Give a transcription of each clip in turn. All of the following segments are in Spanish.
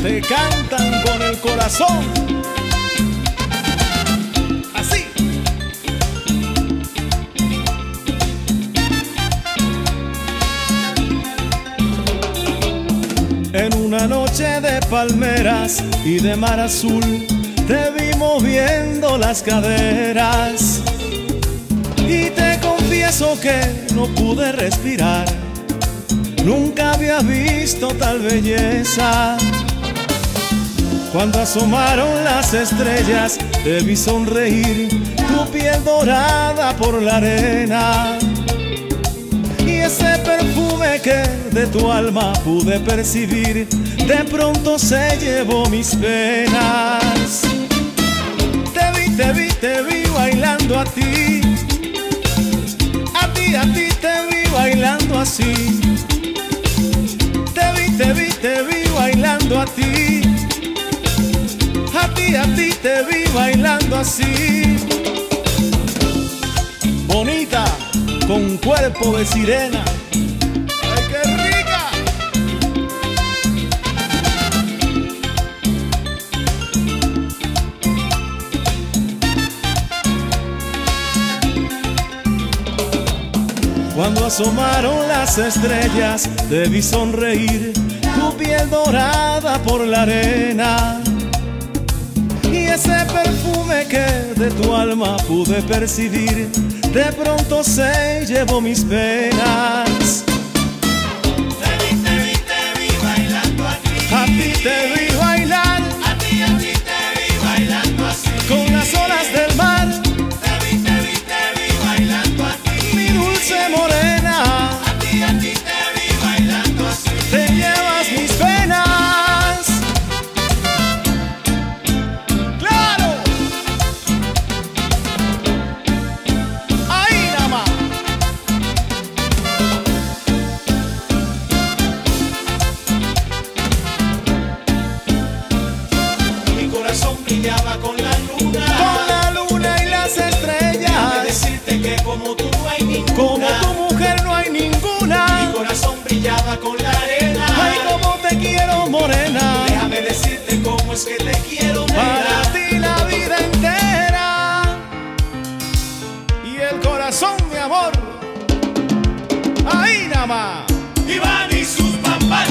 te cantan con el corazón. Así. En una noche de palmeras y de mar azul, te vi moviendo las caderas y te confieso que no pude respirar. Nunca había visto tal belleza. Cuando asomaron las estrellas, te vi sonreír, tu piel dorada por la arena. Y ese perfume que de tu alma pude percibir, de pronto se llevó mis penas. Te vi bailando a ti. A ti te vi bailando así. Te vi bailando a ti. A ti te vi bailando así. Bonita, con cuerpo de sirena. ¡Ay, qué rica! Cuando asomaron las estrellas, te vi sonreír, tu piel dorada por la arena. Y ese perfume que de tu alma pude percibir, de pronto se llevó mis penas. Te vi bailando aquí. A ti te vi bailar. A ti te vi bailando así. Con las olas del mar. Te vi bailando aquí. Mi dulce morena. A ti te vi bailando así. Te llevas mis penas. ¡Claro! Ahí nada más. Mi corazón brillaba con la luna. Con la luna y las Déjame estrellas. decirte que como tú no hay ninguna. Como tu mujer no hay Mi ninguna. corazón brillaba con la arena. Ay, como te quiero, morena. Déjame decirte cómo es que te quiero, Para nena. ti la vida entera. Y el corazón, mi amor. Ahí nada más. Iván y sus bambas.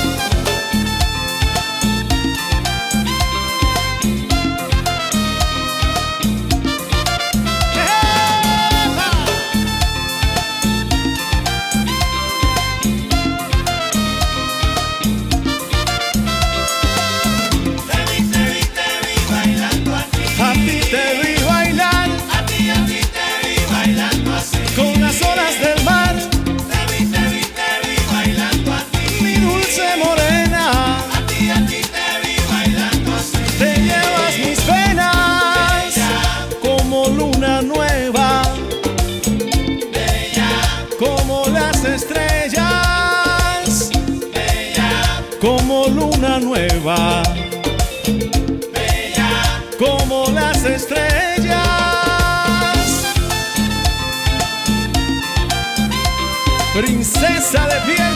Te vi bailando aquí. A ti te vi bailar. A ti te vi bailando así. Con las olas del mar. Te vi bailando aquí. Mi dulce morena. A ti te vi bailando así. Te llevas mis penas. Como luna nueva. Bella, Como las estrellas. bella, Como luna nueva. bella. Como las estrellas. Princesa de piel.